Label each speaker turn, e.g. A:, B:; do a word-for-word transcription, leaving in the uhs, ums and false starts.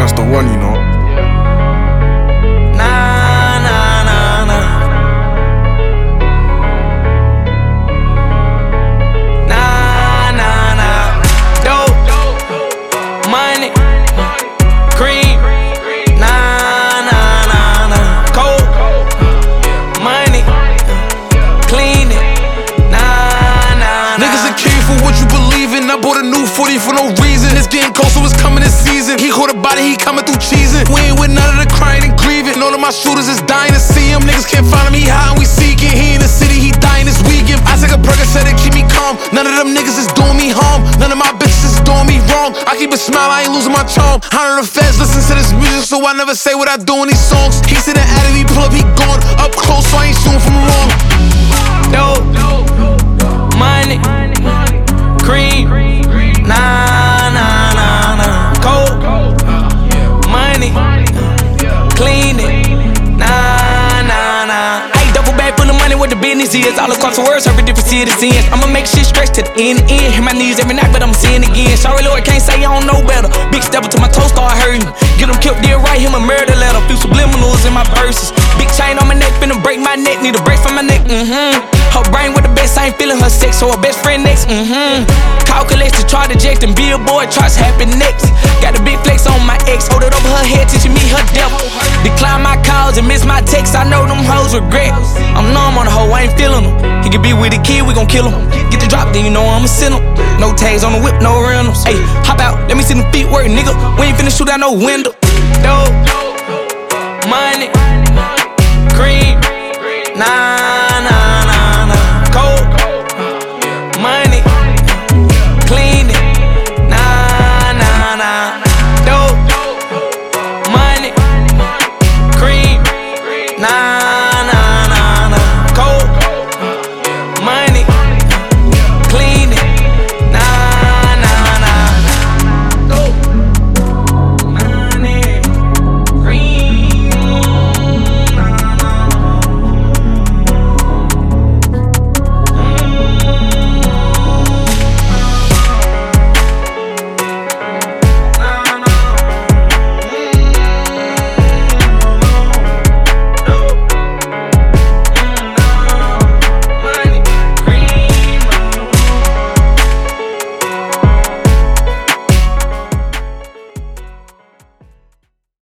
A: that's the one, you know.
B: Nah, nah, nah, nah. Nah, nah, nah. Dope, money, cream. Nah, nah, nah, nah. Cold, money, clean it. Nah, nah, nah.
A: Niggas that came for what you believe in. I bought a new forty for no reason. It's getting cold, so it's coming this season. He caught a body, he coming through cheesing. We ain't with none of the crying and grieving. All of my shooters is dying to see him. Niggas can't find him, he high and we seeking. He in the city, he dying this weekend. I take a Percocet to keep me calm. None of them niggas is doing me harm. None of my bitches is doing me wrong. I keep a smile, I ain't losing my charm. Hundred of the feds listen to this music, so I never say what I do in these songs. He said the addict, he pull up, he gone. Up close, so I ain't shooting from wrong.
B: Dope, money, cream. Nah, nah, nah, nah. Cold, money, clean it. Nah, nah, nah. Hey, double bag full of money, what the business is. All across the world, serving different citizens. I'ma make shit stretch to the end, end. Hit my knees every night, but I'm seeing again. Sorry, Lord, can't say I don't know better. Big step until my toes start hurting. Get him killed, then write him a murder letter. Few subliminals in my verses. Big chain on my neck, finna break my neck. Need a break from my neck, mm-hmm. Her brain with the best, I ain't feeling her sex, so her best friend next, mm-hmm. Calculates to try to eject and billboard charts happen next. Got a big flex on my ex, hold it over her head, teaching me her devil. Decline my calls and miss my texts, I know them hoes regret. I'm numb on the hoe, I ain't feeling them. He could be with the kid, we gon' kill him. Get the drop, then you know I'ma send him. No tags on the whip, no rentals. Ayy, hop out, let me see them feet work, nigga. We ain't finna shoot out no window. Dope, money, cream, nah.